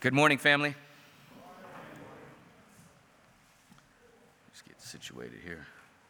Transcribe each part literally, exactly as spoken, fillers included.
Good morning, family. Let's get situated here.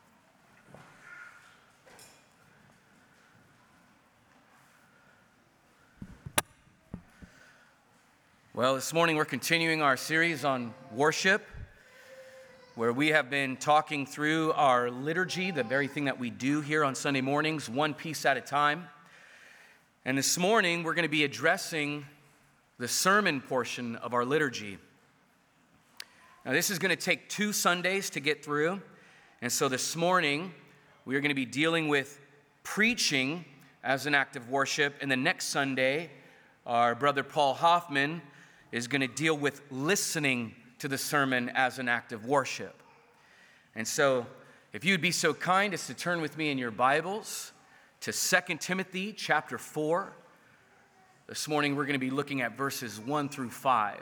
Well, this morning we're continuing our series on worship, where we have been talking through our liturgy, the very thing that we do here on Sunday mornings, one piece at a time. And this morning we're going to be addressing the sermon portion of our liturgy. Now, this is going to take two Sundays to get through. And so this morning, we are going to be dealing with preaching as an act of worship. And the next Sunday, our brother Paul Hoffman is going to deal with listening to the sermon as an act of worship. And so, if you'd be so kind as to turn with me in your Bibles to Second Timothy chapter four. This morning, we're going to be looking at verses one through five.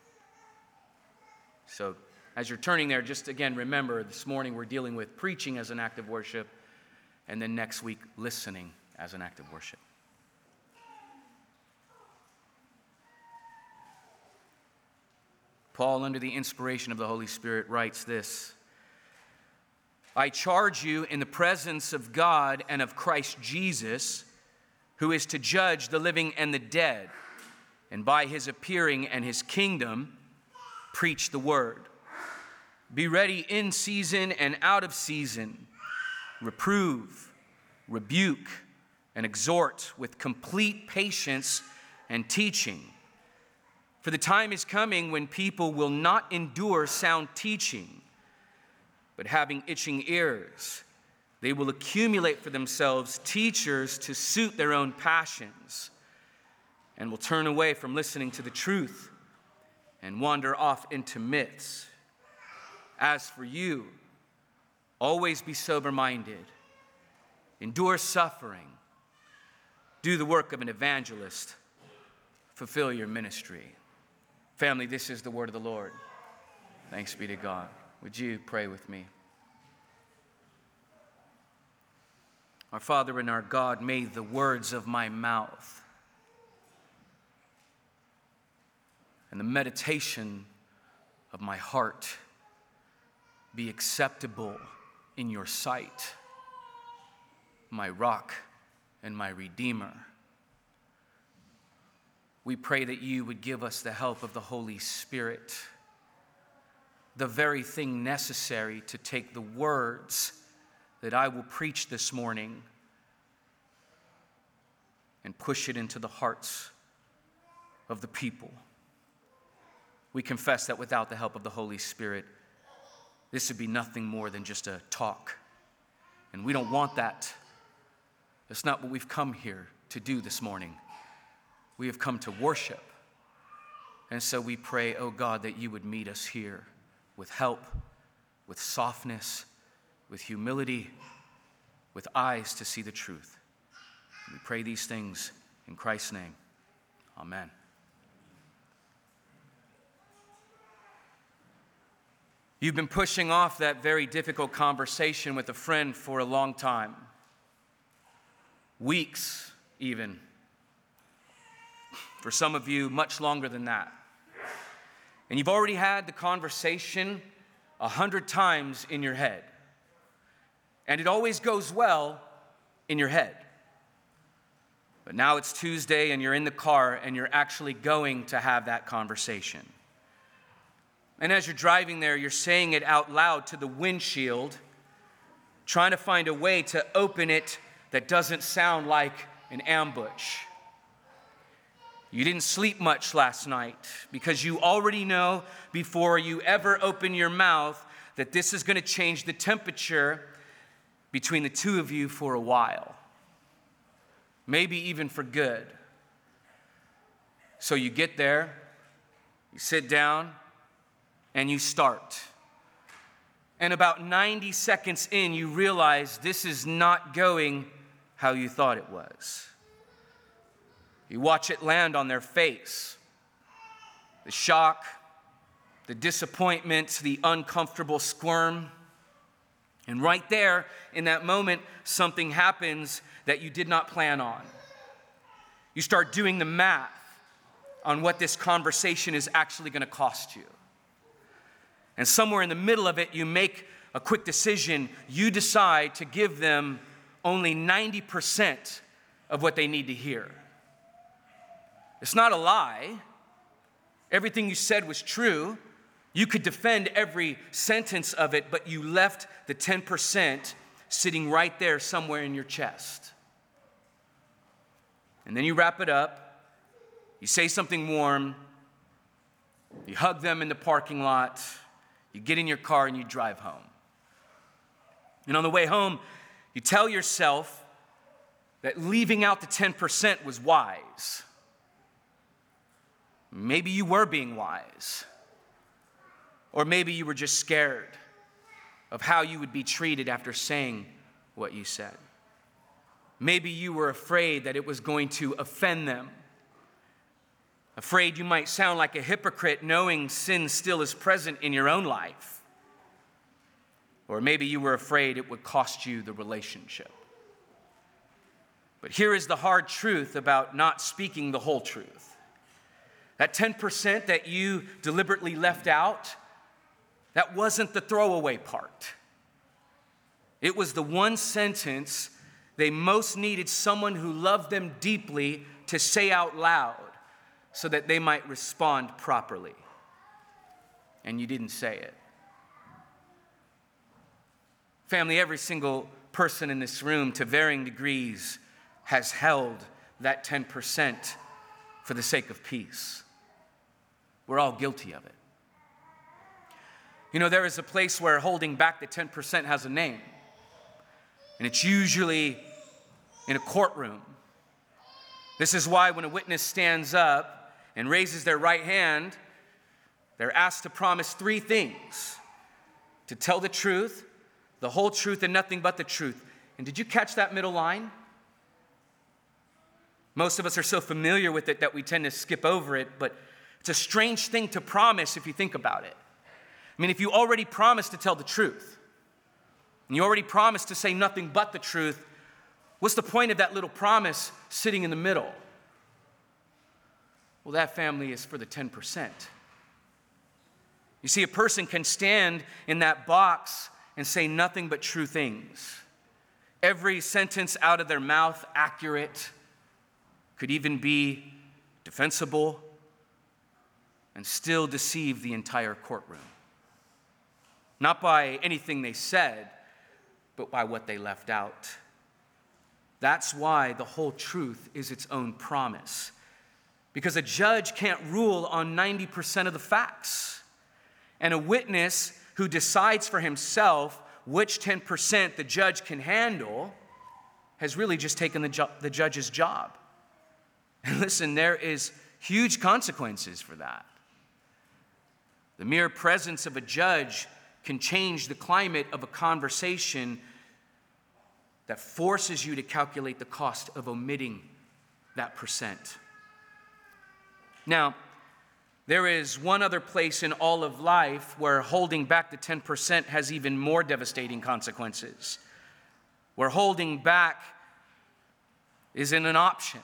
So, as you're turning there, just again, remember, this morning we're dealing with preaching as an act of worship, and then next week, listening as an act of worship. Paul, under the inspiration of the Holy Spirit, writes this: I charge you in the presence of God and of Christ Jesus, who is to judge the living and the dead, and by his appearing and his kingdom, preach the word. Be ready in season and out of season. Reprove, rebuke, and exhort with complete patience and teaching. For the time is coming when people will not endure sound teaching, but having itching ears, they will accumulate for themselves teachers to suit their own passions, and will turn away from listening to the truth and wander off into myths. As for you, always be sober-minded, endure suffering, do the work of an evangelist, fulfill your ministry. Family, this is the word of the Lord. Thanks be to God. Would you pray with me? Our Father and our God, may the words of my mouth and the meditation of my heart be acceptable in your sight, my rock and my redeemer. We pray that you would give us the help of the Holy Spirit, the very thing necessary to take the words that I will preach this morning and push it into the hearts of the people. We confess that without the help of the Holy Spirit, this would be nothing more than just a talk. And we don't want that. That's not what we've come here to do this morning. We have come to worship. And so we pray, oh God, that you would meet us here with help, with softness, with humility, with eyes to see the truth. We pray these things in Christ's name. Amen. You've been pushing off that very difficult conversation with a friend for a long time. Weeks, even. For some of you, much longer than that. And you've already had the conversation a hundred times in your head. And it always goes well in your head. But now it's Tuesday and you're in the car and you're actually going to have that conversation. And as you're driving there, you're saying it out loud to the windshield, trying to find a way to open it that doesn't sound like an ambush. You didn't sleep much last night because you already know before you ever open your mouth that this is going to change the temperature between the two of you for a while. Maybe even for good. So you get there, you sit down, and you start. And about ninety seconds in, you realize this is not going how you thought it was. You watch it land on their face. The shock, the disappointment, the uncomfortable squirm. And right there, in that moment, something happens that you did not plan on. You start doing the math. on what this conversation is actually going to cost you. And somewhere in the middle of it, you make a quick decision. You decide to give them only ninety percent of what they need to hear. It's not a lie. Everything you said was true. You could defend every sentence of it, but you left the ten percent sitting right there somewhere in your chest. And then you wrap it up. You say something warm. You hug them in the parking lot. You get in your car and you drive home. And on the way home, you tell yourself that leaving out the ten percent was wise. Maybe you were being wise. Or maybe you were just scared of how you would be treated after saying what you said. Maybe you were afraid that it was going to offend them. Afraid you might sound like a hypocrite knowing sin still is present in your own life. Or maybe you were afraid it would cost you the relationship. But here is the hard truth about not speaking the whole truth. That ten percent that you deliberately left out, that wasn't the throwaway part. It was the one sentence they most needed someone who loved them deeply to say out loud so that they might respond properly. And you didn't say it. Family, every single person in this room to varying degrees has held that ten percent for the sake of peace. We're all guilty of it. You know, there is a place where holding back the ten percent has a name. And it's usually in a courtroom. This is why when a witness stands up and raises their right hand, they're asked to promise three things: to tell the truth, the whole truth, and nothing but the truth. And did you catch that middle line? Most of us are so familiar with it that we tend to skip over it, but it's a strange thing to promise if you think about it. I mean, if you already promised to tell the truth, and you already promised to say nothing but the truth, what's the point of that little promise sitting in the middle? Well, that, family, is for the ten percent. You see, a person can stand in that box and say nothing but true things. Every sentence out of their mouth accurate, could even be defensible, and still deceive the entire courtroom. Not by anything they said, but by what they left out. That's why the whole truth is its own promise. Because a judge can't rule on ninety percent of the facts. And a witness who decides for himself which ten percent the judge can handle has really just taken the, ju- the judge's job. And listen, there is huge consequences for that. The mere presence of a judge can change the climate of a conversation that forces you to calculate the cost of omitting that percent. Now, there is one other place in all of life where holding back the ten percent has even more devastating consequences, where holding back isn't an option,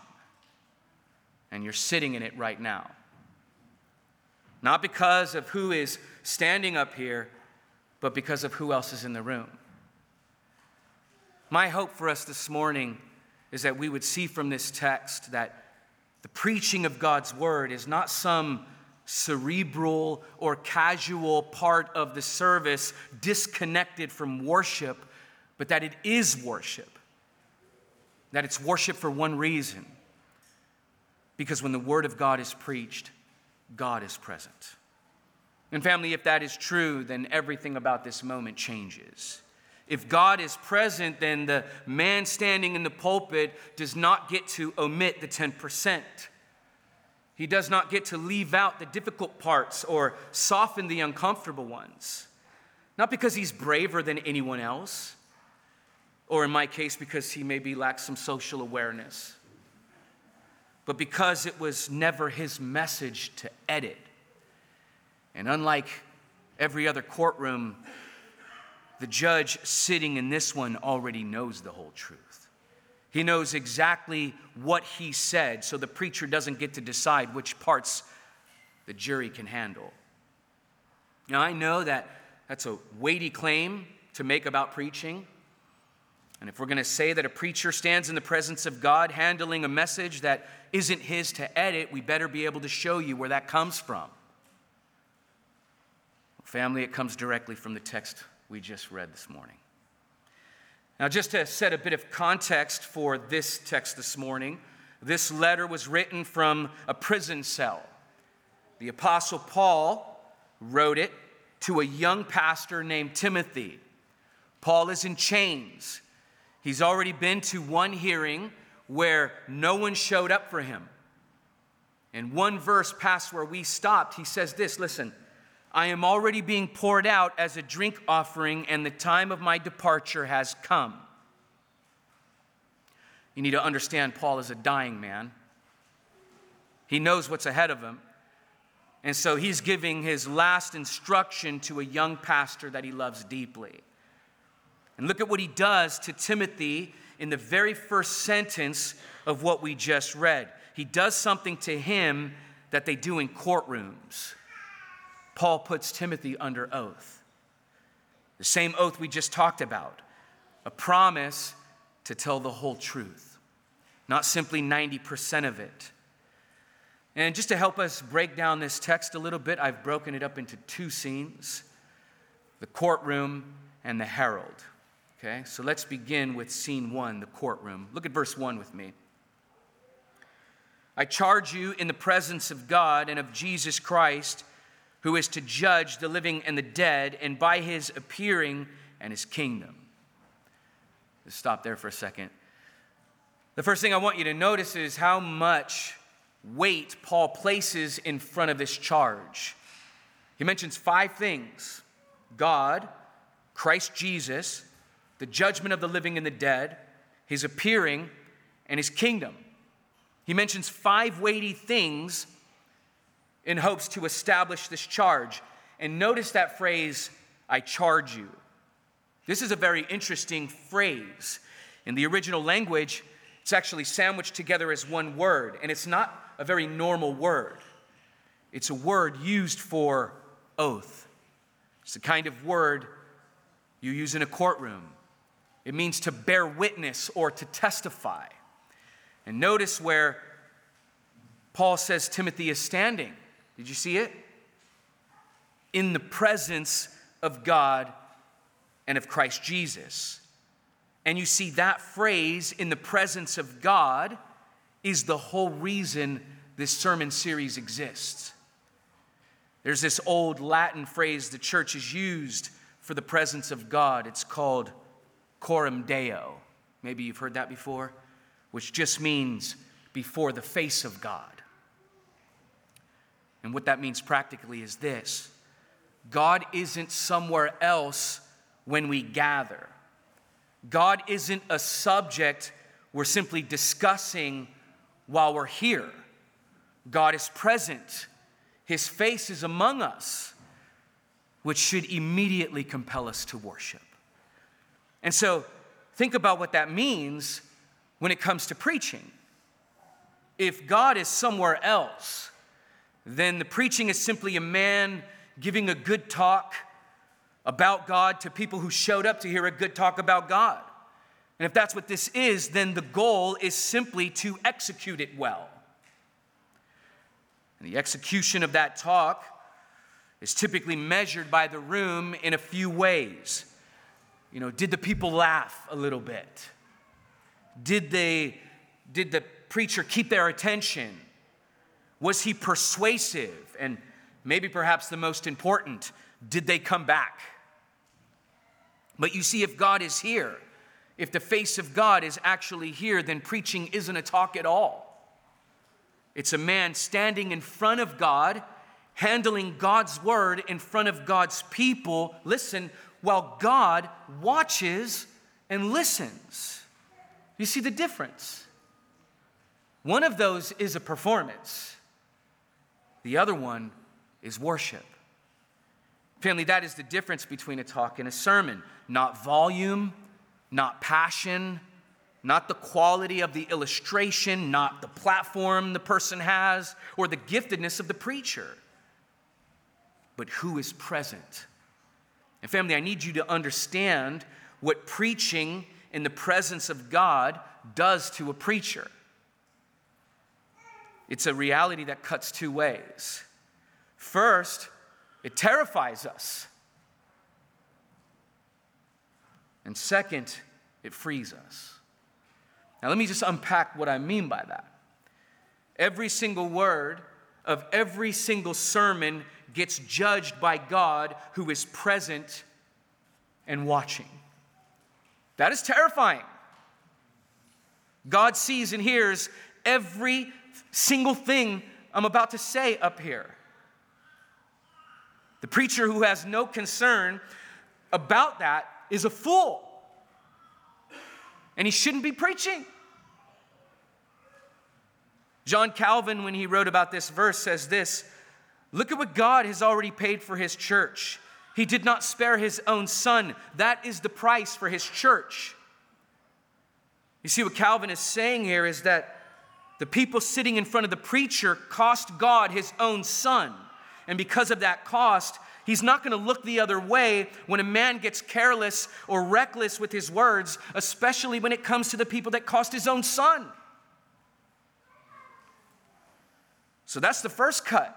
and you're sitting in it right now. Not because of who is standing up here, but because of who else is in the room. My hope for us this morning is that we would see from this text that the preaching of God's word is not some cerebral or casual part of the service disconnected from worship, but that it is worship. That it's worship for one reason. Because when the word of God is preached, God is present. And family, if that is true, then everything about this moment changes. If God is present, then the man standing in the pulpit does not get to omit the ten percent. He does not get to leave out the difficult parts or soften the uncomfortable ones. Not because he's braver than anyone else, or in my case, because he maybe lacks some social awareness, but because it was never his message to edit. And unlike every other courtroom, the judge sitting in this one already knows the whole truth. He knows exactly what he said, so the preacher doesn't get to decide which parts the jury can handle. Now, I know that that's a weighty claim to make about preaching. And if we're going to say that a preacher stands in the presence of God handling a message that isn't his to edit, we better be able to show you where that comes from. Family, it comes directly from the text we just read this morning. Now, just to set a bit of context for this text this morning, this letter was written from a prison cell. The Apostle Paul wrote it to a young pastor named Timothy. Paul is in chains. He's already been to one hearing where no one showed up for him. And one verse past where we stopped, he says this, listen, I am already being poured out as a drink offering, and the time of my departure has come. You need to understand Paul is a dying man. He knows what's ahead of him. And so he's giving his last instruction to a young pastor that he loves deeply. And look at what he does to Timothy in the very first sentence of what we just read. He does something to him that they do in courtrooms. Paul puts Timothy under oath. The same oath we just talked about. A promise to tell the whole truth, not simply ninety percent of it. And just to help us break down this text a little bit, I've broken it up into two scenes, the courtroom and the herald. Okay, so let's begin with scene one, the courtroom. Look at verse one with me. I charge you in the presence of God and of Jesus Christ, who is to judge the living and the dead, and by his appearing and his kingdom. Let's stop there for a second. The first thing I want you to notice is how much weight Paul places in front of this charge. He mentions five things: God, Christ Jesus, the judgment of the living and the dead, his appearing, and his kingdom. He mentions five weighty things in hopes to establish this charge. And notice that phrase, I charge you. This is a very interesting phrase. In the original language, it's actually sandwiched together as one word, and it's not a very normal word. It's a word used for oath. It's the kind of word you use in a courtroom. It means to bear witness or to testify. And notice where Paul says Timothy is standing. Did you see it? In the presence of God and of Christ Jesus. And you see that phrase, in the presence of God, is the whole reason this sermon series exists. There's this old Latin phrase the church has used for the presence of God. It's called coram Deo. Maybe you've heard that before, which just means before the face of God. And what that means practically is this: God isn't somewhere else when we gather. God isn't a subject we're simply discussing while we're here. God is present. His face is among us, which should immediately compel us to worship. And so think about what that means when it comes to preaching. If God is somewhere else, then the preaching is simply a man giving a good talk about God to people who showed up to hear a good talk about God. And if that's what this is, then the goal is simply to execute it well. And the execution of that talk is typically measured by the room in a few ways. You know, did the people laugh a little bit? Did they, did the preacher keep their attention? Was he persuasive? And maybe perhaps the most important, did they come back? But you see, if God is here, if the face of God is actually here, then preaching isn't a talk at all. It's a man standing in front of God, handling God's word in front of God's people, listen, while God watches and listens. You see the difference? One of those is a performance. The other one is worship. Family, that is the difference between a talk and a sermon. Not volume, not passion, Not the quality of the illustration, not the platform the person has, or the giftedness of the preacher, but who is present. And family, I need you to understand what preaching in the presence of God does to a preacher. It's a reality that cuts two ways. First, it terrifies us. And second, it frees us. Now, let me just unpack what I mean by that. Every single word of every single sermon gets judged by God, who is present and watching. That is terrifying. God sees and hears every single thing I'm about to say up here. The preacher who has no concern about that is a fool. And he shouldn't be preaching. John Calvin, when he wrote about this verse, says this: look at what God has already paid for his church. He did not spare his own son. That is the price for his church. You see, what Calvin is saying here is that the people sitting in front of the preacher cost God his own son. And because of that cost, he's not going to look the other way when a man gets careless or reckless with his words, especially when it comes to the people that cost his own son. So that's the first cut.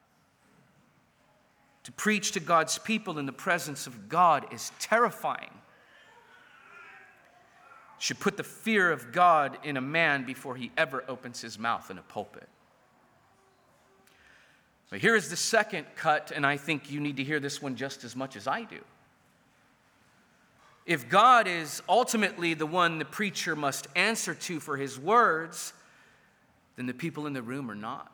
To preach to God's people in the presence of God is terrifying. It should put the fear of God in a man before he ever opens his mouth in a pulpit. But here is the second cut, and I think you need to hear this one just as much as I do. If God is ultimately the one the preacher must answer to for his words, then the people in the room are not.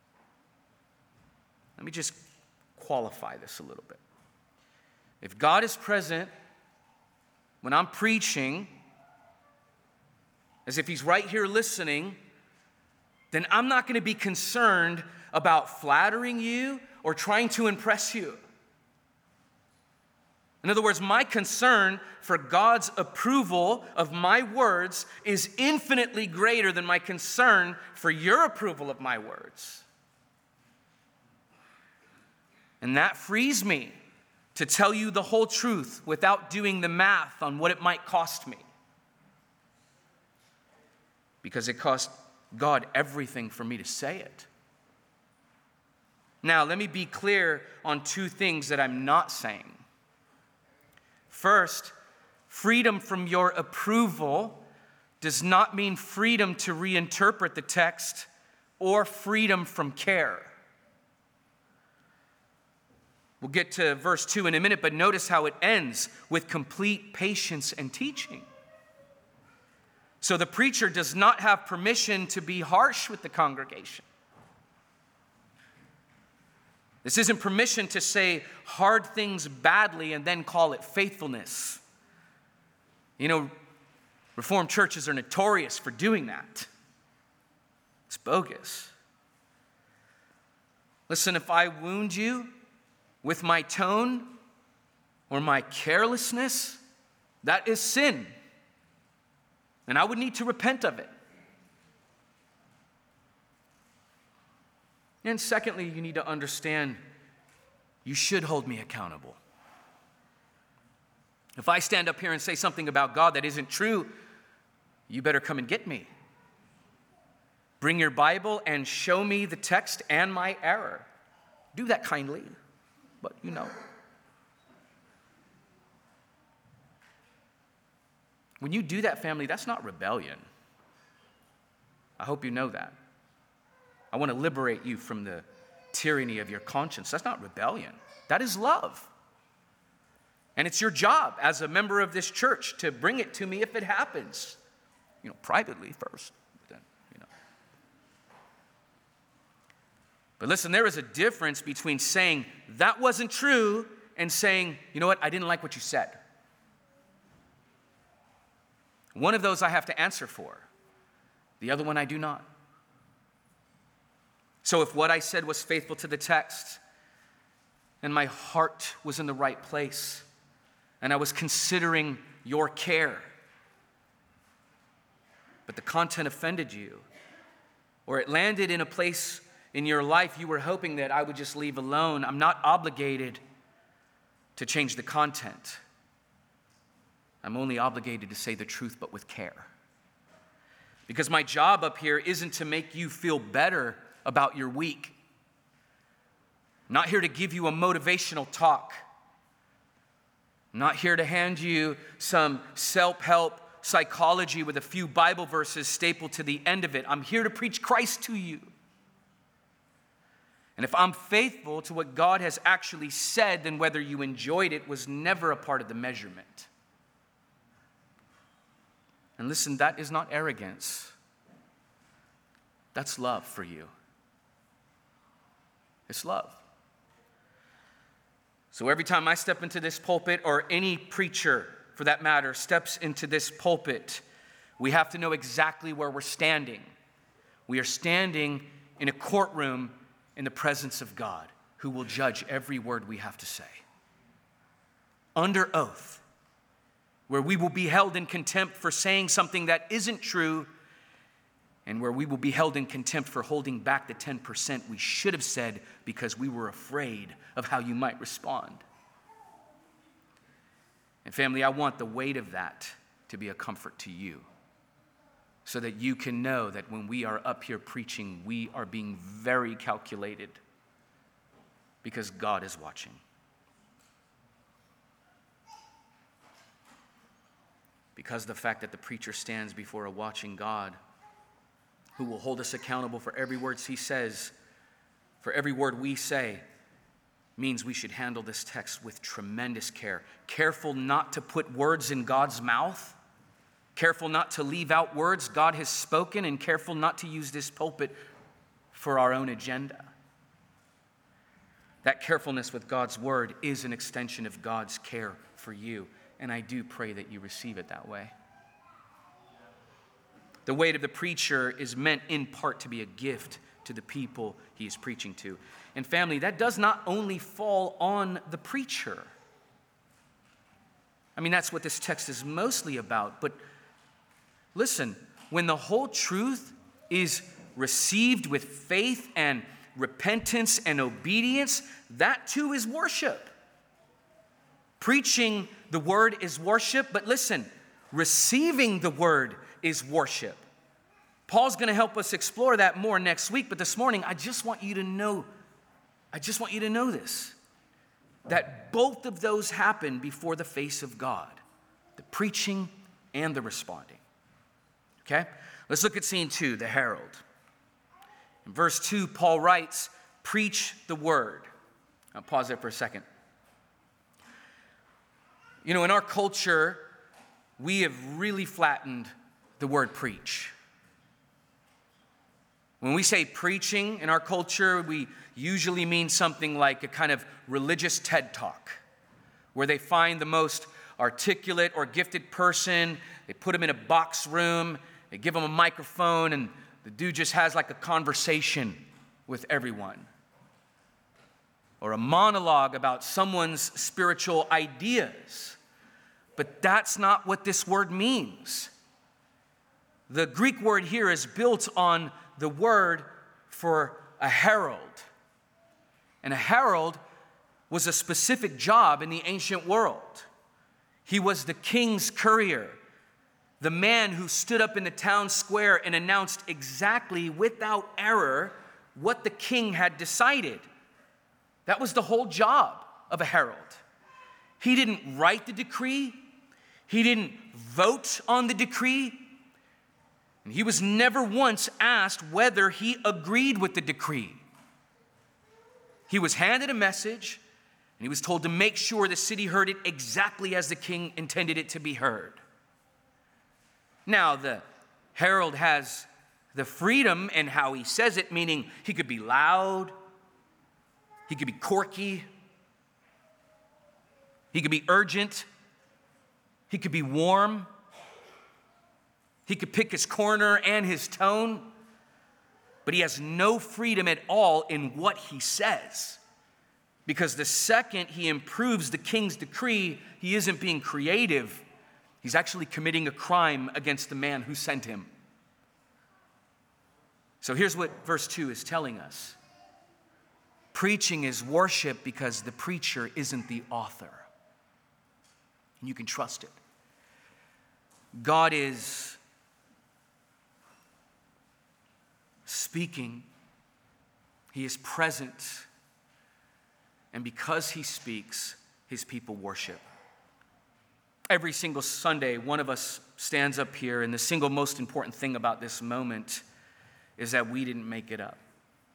Let me just qualify this a little bit. If God is present when I'm preaching, as if he's right here listening, then I'm not going to be concerned about flattering you or trying to impress you. In other words, my concern for God's approval of my words is infinitely greater than my concern for your approval of my words. And that frees me to tell you the whole truth without doing the math on what it might cost me. Because it cost God everything for me to say it. Now, let me be clear on two things that I'm not saying. First, freedom from your approval does not mean freedom to reinterpret the text or freedom from care. We'll get to verse two in a minute, but notice how it ends with complete patience and teaching. So the preacher does not have permission to be harsh with the congregation. This isn't permission to say hard things badly and then call it faithfulness. You know, Reformed churches are notorious for doing that. It's bogus. Listen, if I wound you with my tone or my carelessness, that is sin. And I would need to repent of it. And secondly, you need to understand you should hold me accountable. If I stand up here and say something about God that isn't true, you better come and get me. Bring your Bible and show me the text and my error. Do that kindly, but you know. When you do that, family, that's not rebellion. I hope you know that. I want to liberate you from the tyranny of your conscience. That's not rebellion. That is love. And it's your job as a member of this church to bring it to me if it happens. You know, privately first. Then, you know. But listen, there is a difference between saying that wasn't true and saying, you know what, I didn't like what you said. One of those I have to answer for. The other one I do not. So if what I said was faithful to the text, and my heart was in the right place, and I was considering your care, but the content offended you, or it landed in a place in your life you were hoping that I would just leave alone, I'm not obligated to change the content. I'm only obligated to say the truth, but with care. Because my job up here isn't to make you feel better about your week. I'm not here to give you a motivational talk. I'm not here to hand you some self-help psychology with a few Bible verses stapled to the end of it. I'm here to preach Christ to you. And if I'm faithful to what God has actually said, then whether you enjoyed it was never a part of the measurement. And listen, that is not arrogance. That's love for you. It's love. So every time I step into this pulpit, or any preacher for that matter steps into this pulpit, we have to know exactly where we're standing. We are standing in a courtroom in the presence of God, who will judge every word we have to say. Under oath, where we will be held in contempt for saying something that isn't true, and where we will be held in contempt for holding back the ten percent we should have said because we were afraid of how you might respond. And family, I want the weight of that to be a comfort to you, so that you can know that when we are up here preaching, we are being very calculated because God is watching. Because the fact that the preacher stands before a watching God who will hold us accountable for every word he says, for every word we say, means we should handle this text with tremendous care. Careful not to put words in God's mouth. Careful not to leave out words God has spoken, and careful not to use this pulpit for our own agenda. That carefulness with God's word is an extension of God's care for you, and I do pray that you receive it that way. The weight of the preacher is meant in part to be a gift to the people he is preaching to. And family, that does not only fall on the preacher. I mean, that's what this text is mostly about, but listen, when the whole truth is received with faith and repentance and obedience, that too is worship. Preaching the word is worship, but listen, receiving the word is worship. Paul's going to help us explore that more next week, but this morning I just want you to know, I just want you to know this, that both of those happen before the face of God, the preaching and the responding. Okay? Let's look at scene two, the herald. In verse two, Paul writes, preach the word. I'll pause there for a second. You know, in our culture, we have really flattened the word preach. When we say preaching in our culture, we usually mean something like a kind of religious TED Talk, where they find the most articulate or gifted person, they put him in a box room, they give him a microphone, and the dude just has like a conversation with everyone. Or a monologue about someone's spiritual ideas. But that's not what this word means. The Greek word here is built on the word for a herald. And a herald was a specific job in the ancient world. He was the king's courier, the man who stood up in the town square and announced exactly, without error, what the king had decided. That was the whole job of a herald. He didn't write the decree. He didn't vote on the decree. And he was never once asked whether he agreed with the decree. He was handed a message, and he was told to make sure the city heard it exactly as the king intended it to be heard. Now, the herald has the freedom in how he says it, meaning he could be loud, he could be quirky, he could be urgent, he could be warm, he could pick his corner and his tone, but he has no freedom at all in what he says. Because the second he improves the king's decree, he isn't being creative. He's actually committing a crime against the man who sent him. So here's what verse two is telling us. Preaching is worship because the preacher isn't the author. And you can trust it. God is speaking. He is present. And because he speaks, his people worship. Every single Sunday, one of us stands up here, and the single most important thing about this moment is that we didn't make it up.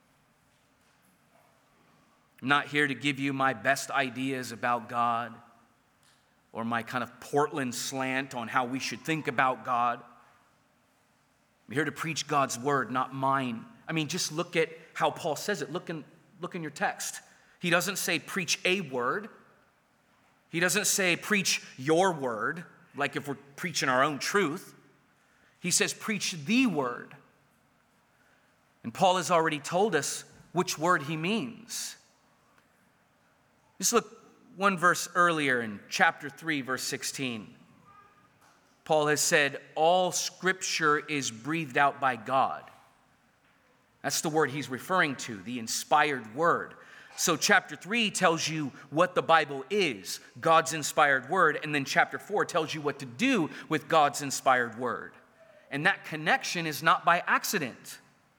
I'm not here to give you my best ideas about God or my kind of Portland slant on how we should think about God. I'm here to preach God's word, not mine. I mean, just look at how Paul says it. Look in, look in your text. He doesn't say preach a word. He doesn't say preach your word, like if we're preaching our own truth. He says preach the word. And Paul has already told us which word he means. Just look one verse earlier in chapter three, verse sixteen. Paul has said, all scripture is breathed out by God. That's the word he's referring to, the inspired word. So chapter three tells you what the Bible is, God's inspired word, and then chapter four tells you what to do with God's inspired word. And that connection is not by accident.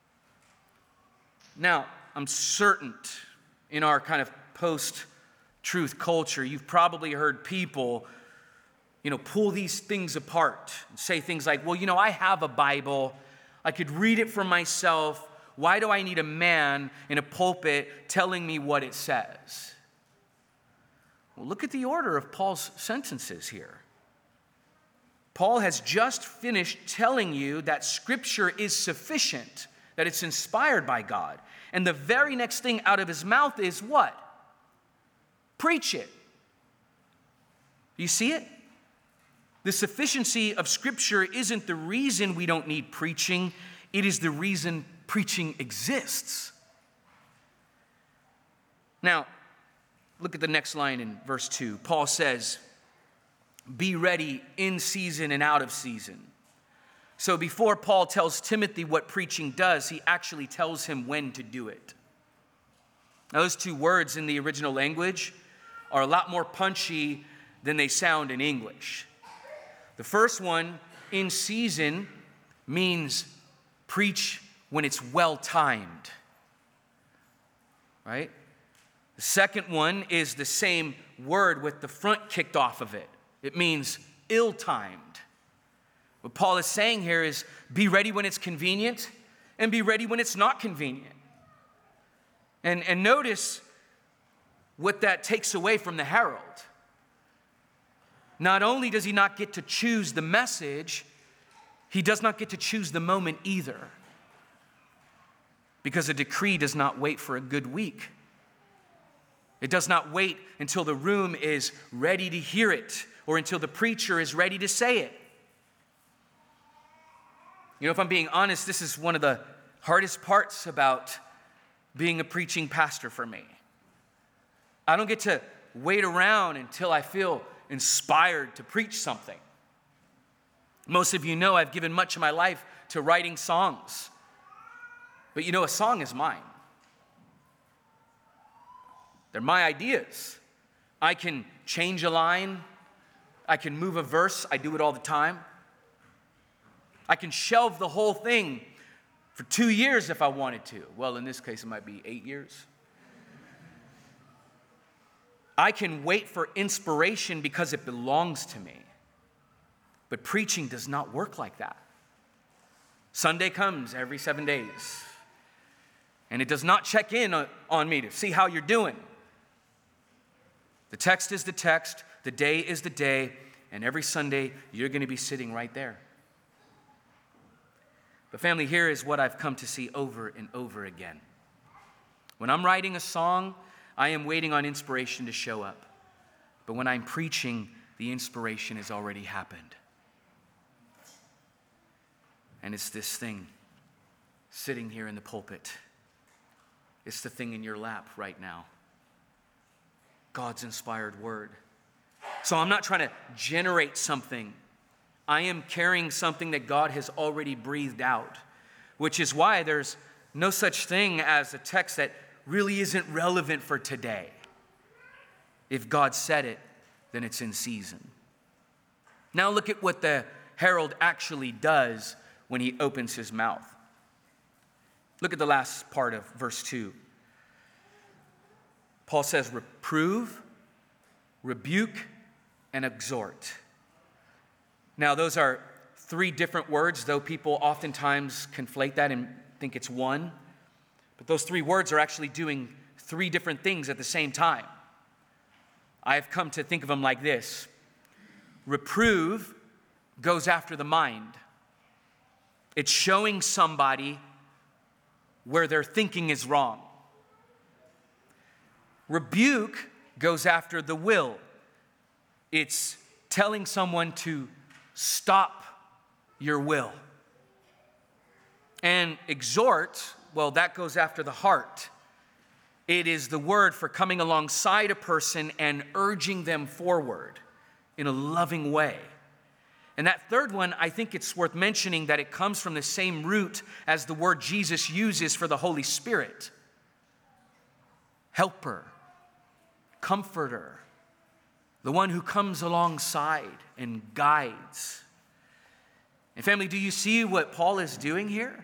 Now, I'm certain in our kind of post-truth culture, you've probably heard people, you know, pull these things apart and say things like, well, you know, I have a Bible. I could read it for myself. Why do I need a man in a pulpit telling me what it says? Well, look at the order of Paul's sentences here. Paul has just finished telling you that Scripture is sufficient, that it's inspired by God. And the very next thing out of his mouth is what? Preach it. You see it? The sufficiency of Scripture isn't the reason we don't need preaching. It is the reason preaching exists. Now, look at the next line in verse two. Paul says, be ready in season and out of season. So before Paul tells Timothy what preaching does, he actually tells him when to do it. Now, those two words in the original language are a lot more punchy than they sound in English. The first one, in season, means preach when it's well-timed, right? The second one is the same word with the front kicked off of it. It means ill-timed. What Paul is saying here is be ready when it's convenient and be ready when it's not convenient. And, and notice what that takes away from the herald. Not only does he not get to choose the message, he does not get to choose the moment either. Because a decree does not wait for a good week. It does not wait until the room is ready to hear it or until the preacher is ready to say it. You know, if I'm being honest, this is one of the hardest parts about being a preaching pastor for me. I don't get to wait around until I feel inspired to preach something. Most of you know I've given much of my life to writing songs. But you know, a song is mine. They're my ideas. I can change a line. I can move a verse. I do it all the time. I can shelve the whole thing for two years if I wanted to. Well, in this case, it might be eight years. I can wait for inspiration because it belongs to me. But preaching does not work like that. Sunday comes every seven days. And it does not check in on me to see how you're doing. The text is the text, the day is the day, and every Sunday you're going to be sitting right there. But family, here is what I've come to see over and over again. When I'm writing a song, I am waiting on inspiration to show up. But when I'm preaching, the inspiration has already happened. And it's this thing sitting here in the pulpit. It's the thing in your lap right now. God's inspired word. So I'm not trying to generate something. I am carrying something that God has already breathed out. which is why there's no such thing as a text that really isn't relevant for today. If God said it, then it's in season. Now look at what the herald actually does when he opens his mouth. Look at the last part of verse two. Paul says, reprove, rebuke, and exhort. Now those are three different words, though people oftentimes conflate that and think it's one. But those three words are actually doing three different things at the same time. I've come to think of them like this. Reprove goes after the mind. It's showing somebody where their thinking is wrong. Rebuke goes after the will. It's telling someone to stop your will. And exhort, well, that goes after the heart. It is the word for coming alongside a person and urging them forward in a loving way. And that third one, I think it's worth mentioning that it comes from the same root as the word Jesus uses for the Holy Spirit. Helper, comforter, the one who comes alongside and guides. And family, do you see what Paul is doing here?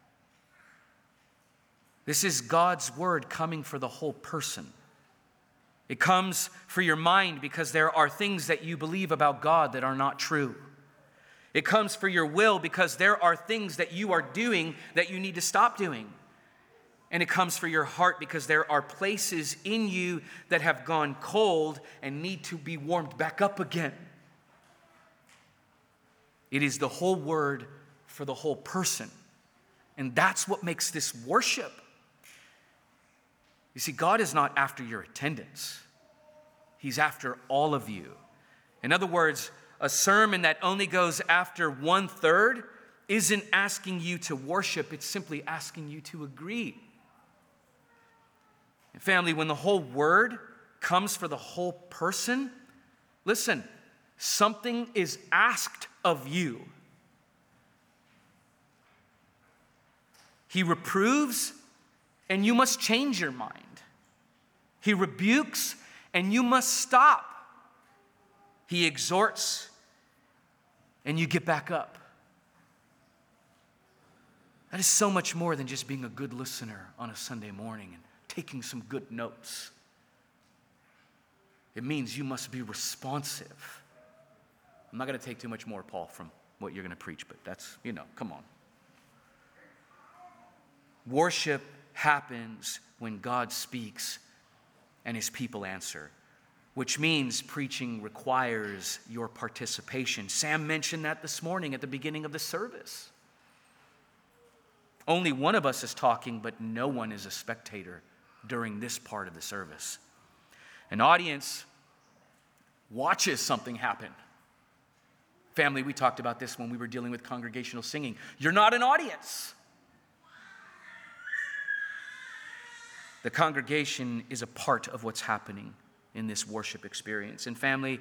This is God's word coming for the whole person. It comes for your mind because there are things that you believe about God that are not true. It comes for your will because there are things that you are doing that you need to stop doing. And it comes for your heart because there are places in you that have gone cold and need to be warmed back up again. It is the whole word for the whole person. And that's what makes this worship. You see, God is not after your attendance. He's after all of you. In other words, a sermon that only goes after one third isn't asking you to worship. It's simply asking you to agree. And family, when the whole word comes for the whole person, listen, something is asked of you. He reproves, and you must change your mind. He rebukes, and you must stop. He exhorts, and you get back up. That is so much more than just being a good listener on a Sunday morning and taking some good notes. It means you must be responsive. I'm not going to take too much more, Paul, from what you're going to preach, but that's, you know, come on. Worship happens when God speaks and his people answer, which means preaching requires your participation. Sam mentioned that this morning at the beginning of the service. Only one of us is talking, but no one is a spectator during this part of the service. An audience watches something happen. Family, we talked about this when we were dealing with congregational singing. You're not an audience. The congregation is a part of what's happening in this worship experience. And family,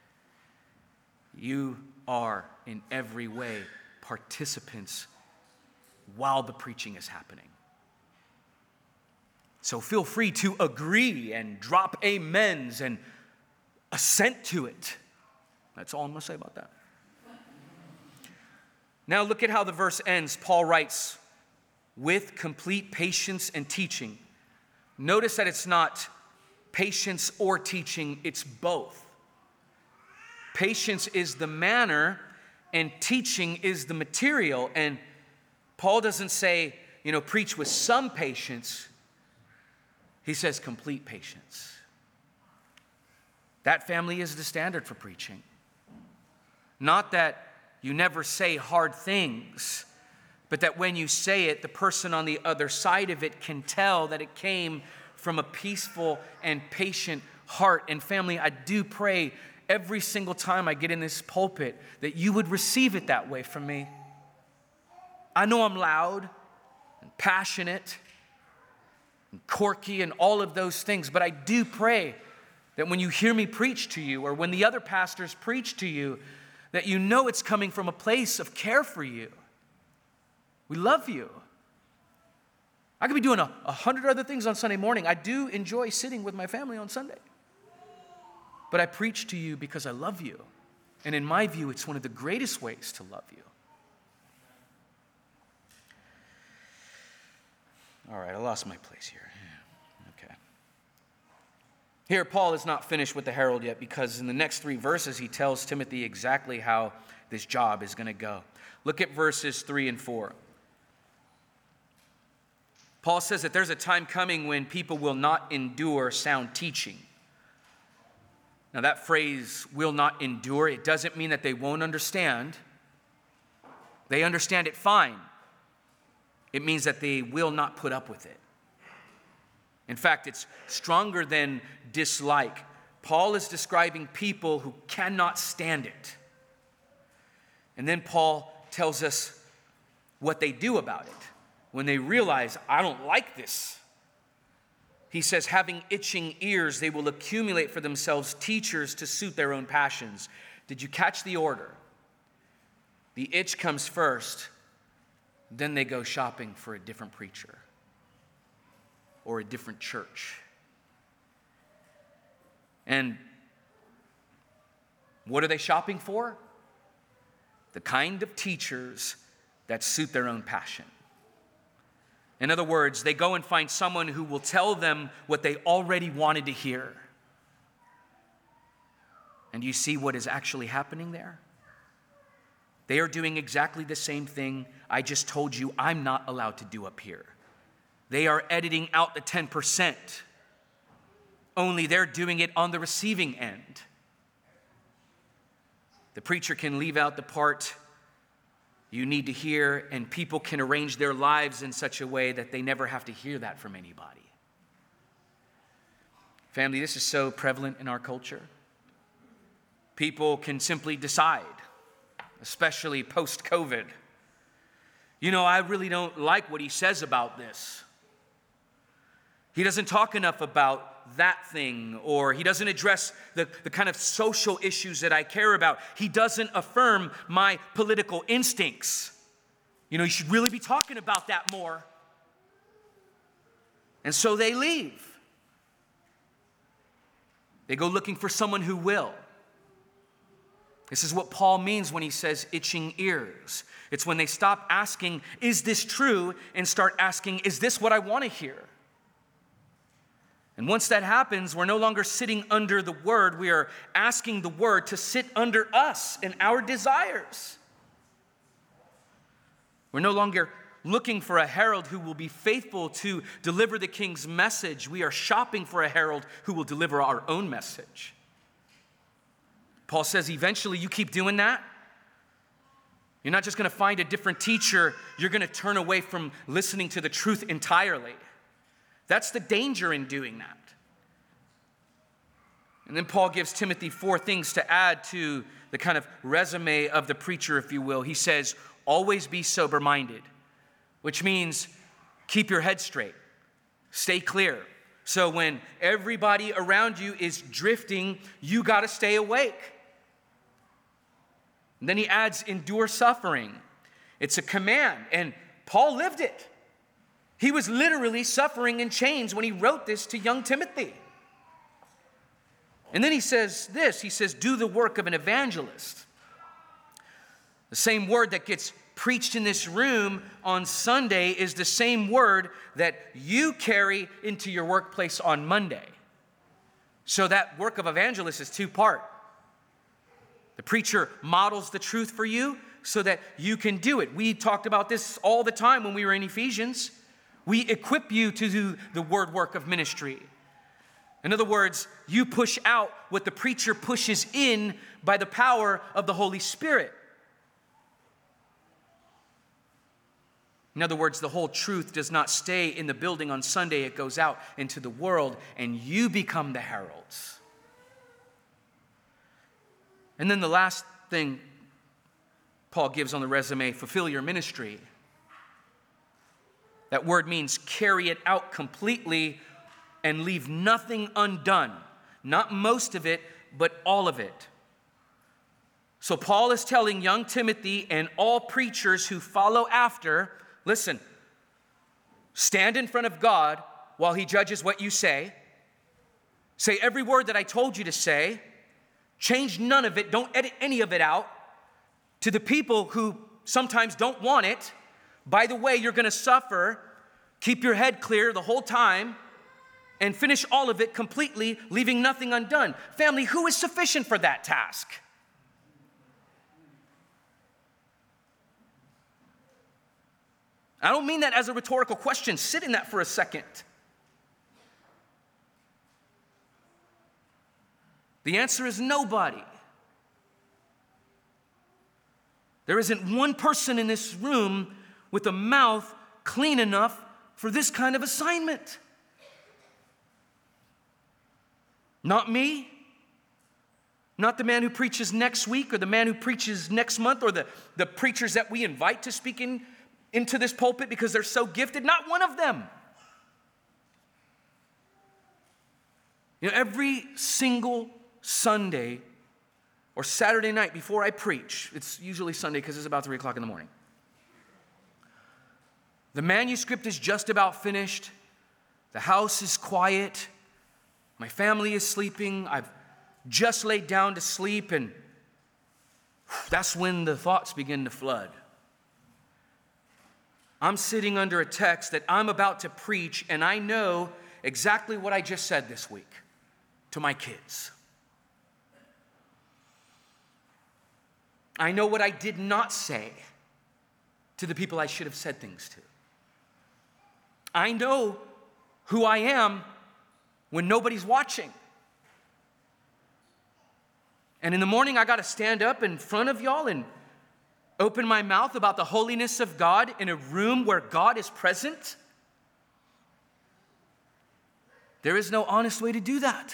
you are in every way participants while the preaching is happening. So feel free to agree and drop amens and assent to it. That's all I'm going to say about that. Now look at how the verse ends. Paul writes, with complete patience and teaching. Notice that it's not patience or teaching, it's both. Patience is the manner and teaching is the material. And Paul doesn't say, you know, preach with some patience. He says complete patience. That, family, is the standard for preaching. Not that you never say hard things, but that when you say it, the person on the other side of it can tell that it came from a peaceful and patient heart. And family, I do pray every single time I get in this pulpit that you would receive it that way from me. I know I'm loud and passionate and quirky and all of those things, but I do pray that when you hear me preach to you or when the other pastors preach to you, that you know it's coming from a place of care for you. We love you. I could be doing a, a hundred other things on Sunday morning. I do enjoy sitting with my family on Sunday. But I preach to you because I love you. And in my view, it's one of the greatest ways to love you. All right, I lost my place here. Okay. Here, Paul is not finished with the herald yet, because in the next three verses, he tells Timothy exactly how this job is going to go. Look at verses three and four. Paul says that there's a time coming when people will not endure sound teaching. Now, that phrase, will not endure, it doesn't mean that they won't understand. They understand it fine. It means that they will not put up with it. In fact, it's stronger than dislike. Paul is describing people who cannot stand it. And then Paul tells us what they do about it when they realize, I don't like this. He says, having itching ears, they will accumulate for themselves teachers to suit their own passions. Did you catch the order? The itch comes first, then they go shopping for a different preacher or a different church. And what are they shopping for? The kind of teachers that suit their own passion. In other words, they go and find someone who will tell them what they already wanted to hear. And you see what is actually happening there? They are doing exactly the same thing I just told you I'm not allowed to do up here. They are editing out the ten percent. Only they're doing it on the receiving end. The preacher can leave out the part you need to hear, and people can arrange their lives in such a way that they never have to hear that from anybody. Family, this is so prevalent in our culture. People can simply decide, especially post-COVID, you know, I really don't like what he says about this. He doesn't talk enough about that thing, or he doesn't address the, the kind of social issues that I care about. He doesn't affirm my political instincts. You know, you should really be talking about that more. And so they leave. They go looking for someone who will. This is what Paul means when he says itching ears. It's when they stop asking, is this true? And start asking, is this what I want to hear? And once that happens, we're no longer sitting under the word. We are asking the word to sit under us and our desires. We're no longer looking for a herald who will be faithful to deliver the king's message. We are shopping for a herald who will deliver our own message. Paul says eventually you keep doing that. You're not just going to find a different teacher. You're going to turn away from listening to the truth entirely. That's the danger in doing that. And then Paul gives Timothy four things to add to the kind of resume of the preacher, if you will. He says, always be sober-minded, which means keep your head straight, stay clear. So when everybody around you is drifting, you got to stay awake. And then he adds, endure suffering. It's a command, and Paul lived it. He was literally suffering in chains when he wrote this to young Timothy. And then he says this, he says, do the work of an evangelist. The same word that gets preached in this room on Sunday is the same word that you carry into your workplace on Monday. So that work of evangelist is two-part. The preacher models the truth for you so that you can do it. We talked about this all the time when we were in Ephesians. We equip you to do the word work of ministry. In other words, you push out what the preacher pushes in by the power of the Holy Spirit. In other words, the whole truth does not stay in the building on Sunday. It goes out into the world, and you become the heralds. And then the last thing Paul gives on the resume, fulfill your ministry. That word means carry it out completely and leave nothing undone. Not most of it, but all of it. So Paul is telling young Timothy and all preachers who follow after, listen, stand in front of God while he judges what you say. Say every word that I told you to say. Change none of it. Don't edit any of it out. To the people who sometimes don't want it, by the way, you're going to suffer. Keep your head clear the whole time and finish all of it completely, leaving nothing undone. Family, who is sufficient for that task? I don't mean that as a rhetorical question. Sit in that for a second. The answer is nobody. There isn't one person in this room with a mouth clean enough for this kind of assignment. Not me. Not the man who preaches next week or the man who preaches next month or the, the preachers that we invite to speak in, into this pulpit because they're so gifted. Not one of them. You know, every single Sunday or Saturday night before I preach, it's usually Sunday because it's about three o'clock in the morning. The manuscript is just about finished. The house is quiet. My family is sleeping. I've just laid down to sleep, and that's when the thoughts begin to flood. I'm sitting under a text that I'm about to preach, and I know exactly what I just said this week to my kids. I know what I did not say to the people I should have said things to. I know who I am when nobody's watching. And in the morning, I got to stand up in front of y'all and open my mouth about the holiness of God in a room where God is present. There is no honest way to do that.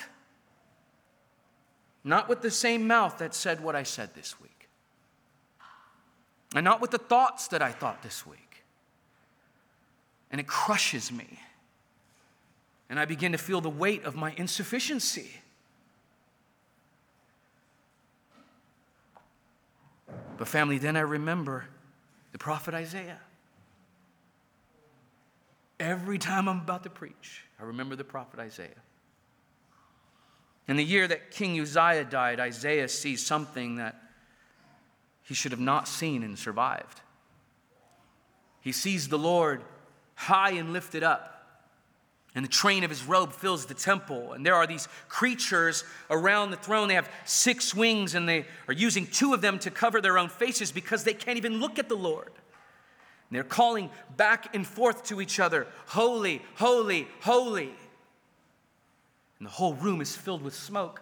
Not with the same mouth that said what I said this week. And not with the thoughts that I thought this week. And it crushes me. And I begin to feel the weight of my insufficiency. But family, then I remember the prophet Isaiah. Every time I'm about to preach, I remember the prophet Isaiah. In the year that King Uzziah died, Isaiah sees something that he should have not seen and survived. He sees the Lord high and lifted up, and the train of his robe fills the temple. And there are these creatures around the throne. They have six wings, and they are using two of them to cover their own faces because they can't even look at the Lord. And they're calling back and forth to each other, holy, holy, holy. And the whole room is filled with smoke.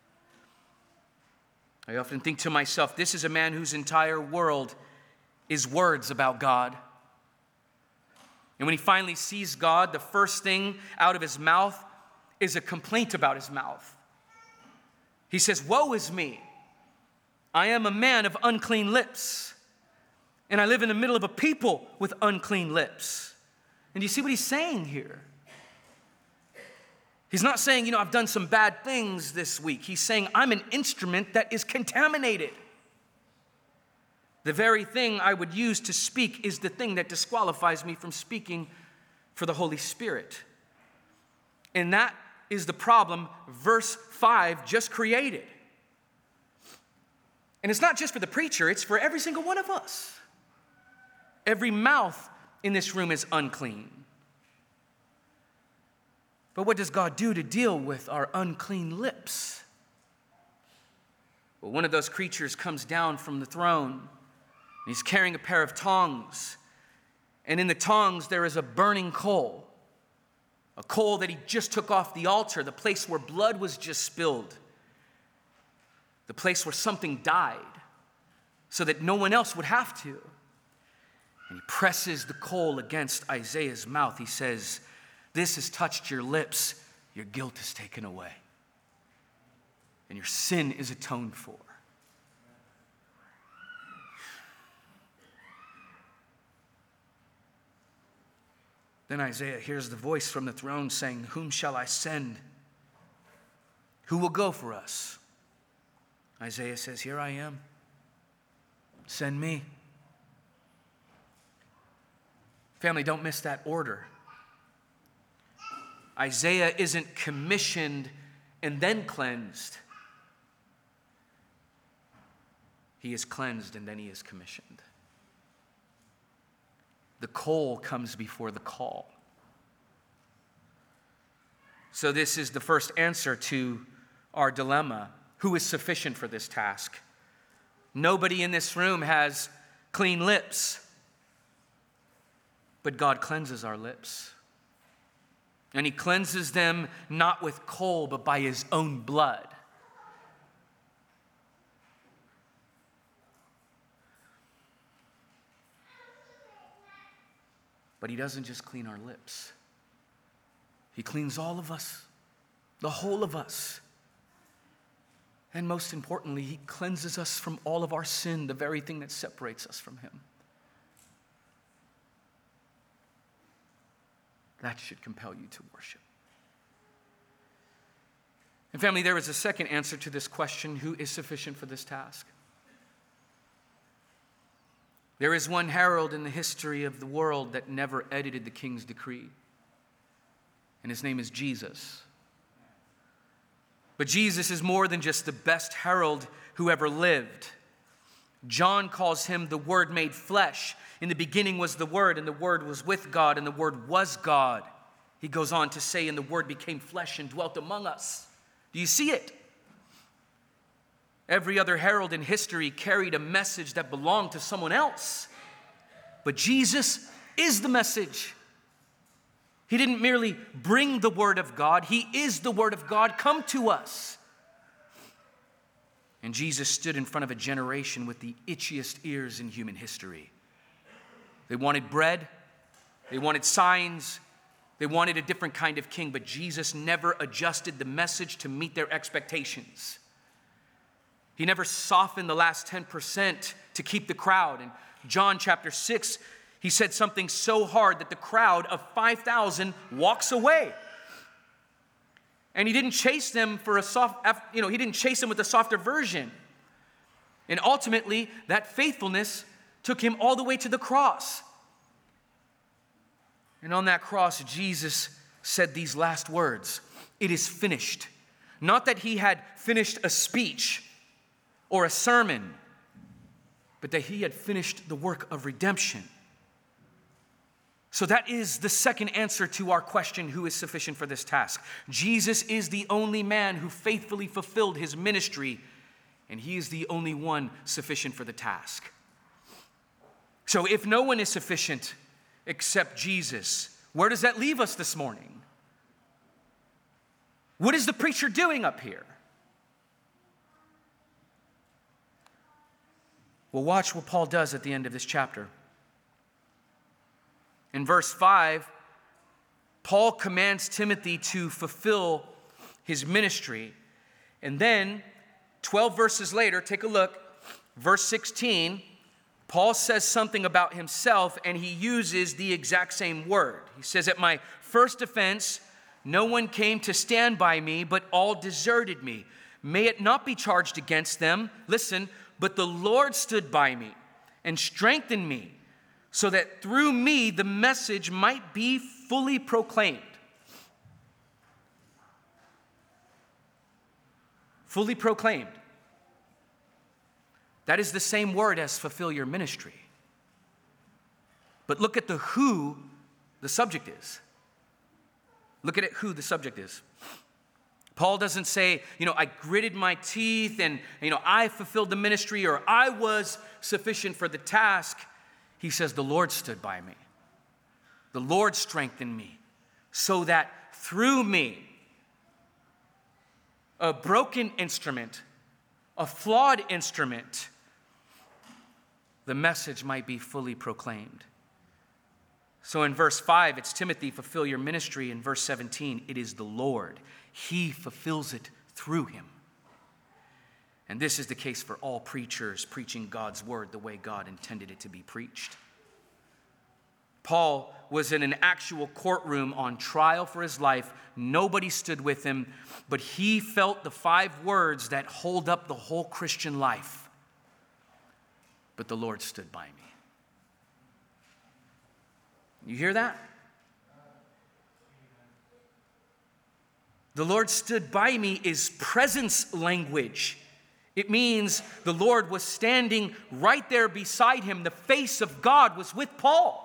I often think to myself, this is a man whose entire world is words about God. And when he finally sees God, the first thing out of his mouth is a complaint about his mouth. He says, woe is me. I am a man of unclean lips, and I live in the middle of a people with unclean lips. And do you see what he's saying here? He's not saying, you know, I've done some bad things this week. He's saying, I'm an instrument that is contaminated. The very thing I would use to speak is the thing that disqualifies me from speaking for the Holy Spirit. And that is the problem verse five just created. And it's not just for the preacher, it's for every single one of us. Every mouth in this room is unclean. But what does God do to deal with our unclean lips? Well, one of those creatures comes down from the throne, and he's carrying a pair of tongs. And in the tongs, there is a burning coal, a coal that he just took off the altar, the place where blood was just spilled, the place where something died, so that no one else would have to. And he presses the coal against Isaiah's mouth. He says, this has touched your lips, your guilt is taken away, and your sin is atoned for. Then Isaiah hears the voice from the throne saying, whom shall I send? Who will go for us? Isaiah says, here I am. Send me. Family, don't miss that order. Isaiah isn't commissioned and then cleansed. He is cleansed and then he is commissioned. The coal comes before the call. So this is the first answer to our dilemma. Who is sufficient for this task? Nobody in this room has clean lips, but God cleanses our lips. And he cleanses them not with coal, but by his own blood. But he doesn't just clean our lips. He cleans all of us, the whole of us. And most importantly, he cleanses us from all of our sin, the very thing that separates us from him. That should compel you to worship. And family, there is a second answer to this question: who is sufficient for this task? There is one herald in the history of the world that never edited the king's decree, and his name is Jesus. But Jesus is more than just the best herald who ever lived. John calls him the Word made flesh. In the beginning was the Word, and the Word was with God, and the Word was God. He goes on to say, and the Word became flesh and dwelt among us. Do you see it? Every other herald in history carried a message that belonged to someone else. But Jesus is the message. He didn't merely bring the Word of God. He is the Word of God come to us. And Jesus stood in front of a generation with the itchiest ears in human history. They wanted bread. They wanted signs. They wanted a different kind of king. But Jesus never adjusted the message to meet their expectations. He never softened the last ten percent to keep the crowd. In John chapter six, he said something so hard that the crowd of five thousand walks away. And he didn't chase them for a soft, you know, he didn't chase them with a softer version. And ultimately, that faithfulness took him all the way to the cross. And on that cross, Jesus said these last words: "It is finished." Not that he had finished a speech or a sermon, but that he had finished the work of redemption. So that is the second answer to our question, who is sufficient for this task? Jesus is the only man who faithfully fulfilled his ministry, and he is the only one sufficient for the task. So if no one is sufficient except Jesus, where does that leave us this morning? What is the preacher doing up here? Well, watch what Paul does at the end of this chapter. In verse five, Paul commands Timothy to fulfill his ministry. And then, twelve verses later, take a look, verse sixteen, Paul says something about himself, and he uses the exact same word. He says, "At my first offense, no one came to stand by me, but all deserted me. May it not be charged against them." Listen, "but the Lord stood by me and strengthened me, so that through me the message might be fully proclaimed." Fully proclaimed. That is the same word as fulfill your ministry. But look at the who the subject is. Look at it, who the subject is. Paul doesn't say, you know, I gritted my teeth and, you know, I fulfilled the ministry, or I was sufficient for the task. He says, the Lord stood by me. The Lord strengthened me, so that through me, a broken instrument, a flawed instrument, the message might be fully proclaimed. So in verse five, it's Timothy, fulfill your ministry. In verse seventeen, it is the Lord. He fulfills it through him. And this is the case for all preachers preaching God's word the way God intended it to be preached. Paul was in an actual courtroom on trial for his life. Nobody stood with him, but he felt the five words that hold up the whole Christian life. But the Lord stood by me. You hear that? The Lord stood by me is presence language. It means the Lord was standing right there beside him. The face of God was with Paul.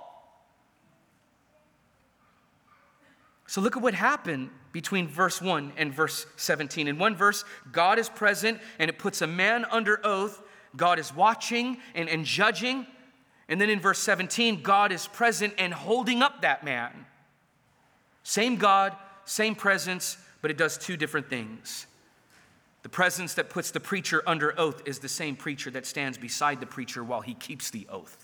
So look at what happened between verse one and verse seventeen. In one verse, God is present and it puts a man under oath. God is watching and, and judging. And then in verse seventeen, God is present and holding up that man. Same God, same presence, but it does two different things. The presence that puts the preacher under oath is the same preacher that stands beside the preacher while he keeps the oath.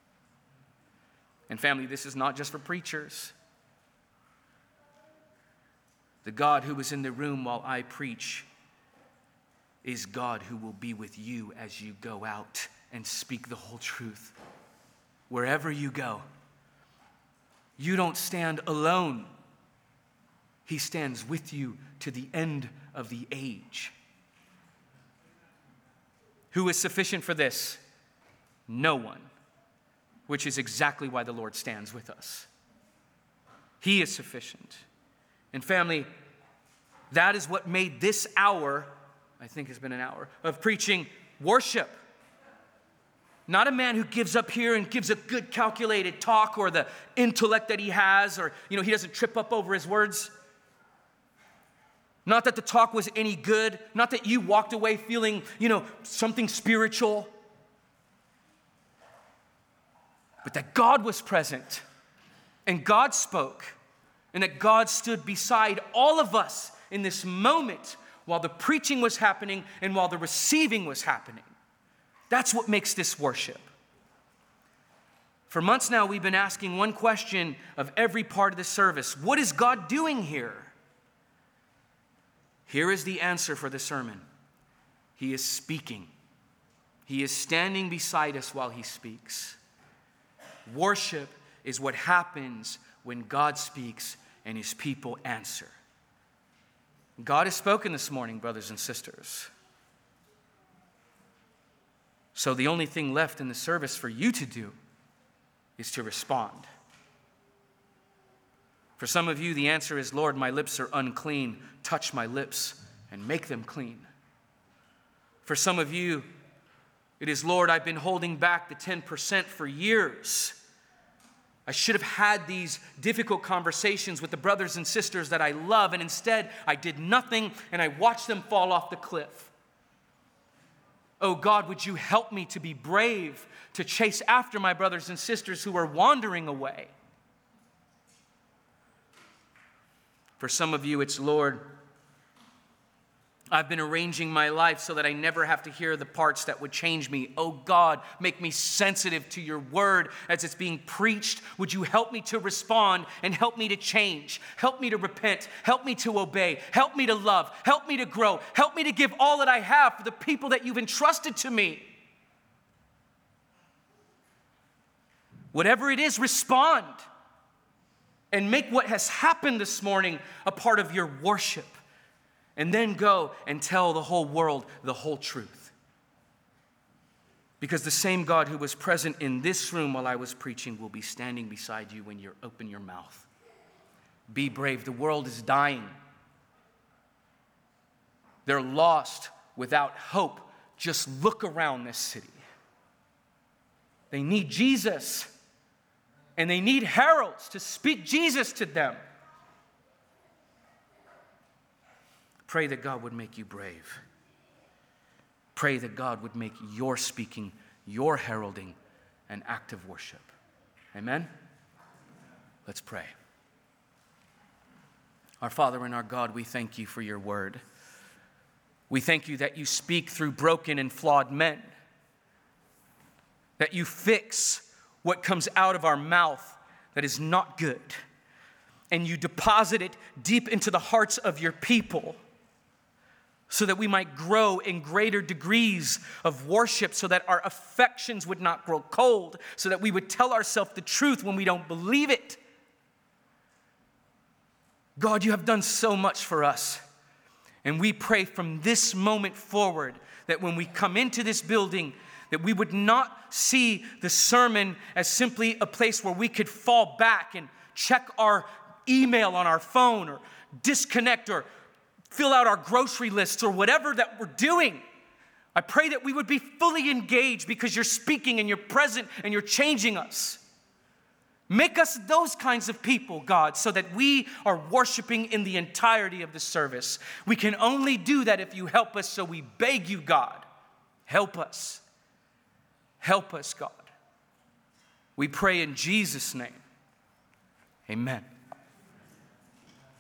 And family, this is not just for preachers. The God who was in the room while I preach is God who will be with you as you go out and speak the whole truth. Wherever you go, you don't stand alone. He stands with you to the end of the age. Who is sufficient for this? No one, which is exactly why the Lord stands with us. He is sufficient. And family, that is what made this hour, I think it's been an hour, of preaching worship. Not a man who gives up here and gives a good calculated talk or the intellect that he has, or, you know, he doesn't trip up over his words. Not that the talk was any good. Not that you walked away feeling, you know, something spiritual. But that God was present and God spoke and that God stood beside all of us in this moment while the preaching was happening and while the receiving was happening. That's what makes this worship. For months now, we've been asking one question of every part of the service. What is God doing here? Here is the answer for the sermon. He is speaking. He is standing beside us while he speaks. Worship is what happens when God speaks and his people answer. God has spoken this morning, brothers and sisters. So the only thing left in the service for you to do is to respond. For some of you, the answer is, Lord, my lips are unclean. Touch my lips and make them clean. For some of you, it is, Lord, I've been holding back the ten percent for years. I should have had these difficult conversations with the brothers and sisters that I love, and instead I did nothing and I watched them fall off the cliff. Oh God, would you help me to be brave, to chase after my brothers and sisters who are wandering away? For some of you, it's, Lord, I've been arranging my life so that I never have to hear the parts that would change me. Oh God, make me sensitive to your word as it's being preached. Would you help me to respond and help me to change? Help me to repent. Help me to obey. Help me to love. Help me to grow. Help me to give all that I have for the people that you've entrusted to me. Whatever it is, respond. And make what has happened this morning a part of your worship. And then go and tell the whole world the whole truth. Because the same God who was present in this room while I was preaching will be standing beside you when you open your mouth. Be brave. The world is dying. They're lost without hope. Just look around this city. They need Jesus. And they need heralds to speak Jesus to them. Pray that God would make you brave. Pray that God would make your speaking, your heralding, an act of worship. Amen? Let's pray. Our Father and our God, we thank you for your word. We thank you that you speak through broken and flawed men. That you fix what comes out of our mouth that is not good. And you deposit it deep into the hearts of your people so that we might grow in greater degrees of worship, so that our affections would not grow cold, so that we would tell ourselves the truth when we don't believe it. God, you have done so much for us. And we pray from this moment forward that when we come into this building, that we would not see the sermon as simply a place where we could fall back and check our email on our phone or disconnect or fill out our grocery lists or whatever that we're doing. I pray that we would be fully engaged because you're speaking and you're present and you're changing us. Make us those kinds of people, God, so that we are worshiping in the entirety of the service. We can only do that if you help us, so we beg you, God, help us. Help us, God. We pray in Jesus' name. Amen.